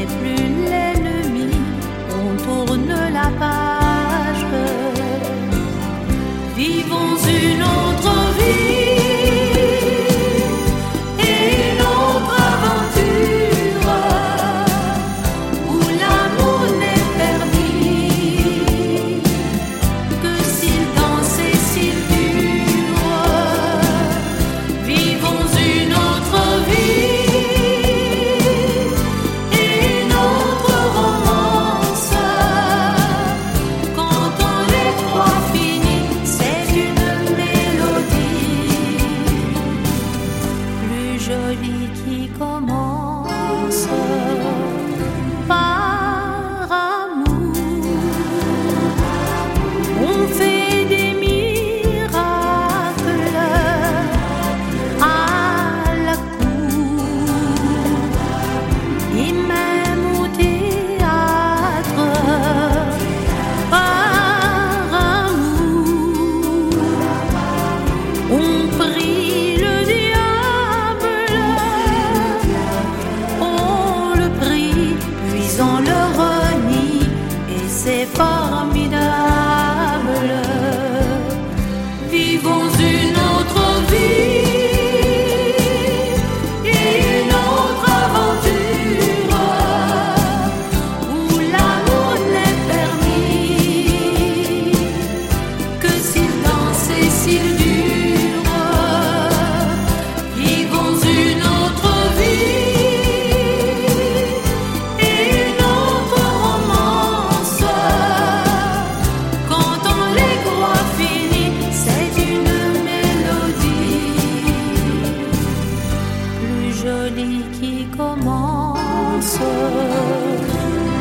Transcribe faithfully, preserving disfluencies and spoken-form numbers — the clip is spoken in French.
plus l'ennemi, on tourne la page. Vivons une autre vie. Jolie qui commence par amour. On fait des miracles à la cour et même au théâtre par amour. On prie le diable, on le renie et c'est formidable. Vivons une autre vie, une autre aventure où l'amour n'est permis que s'il danse et s'il dure. Vivons une autre vie. Jolie qui commence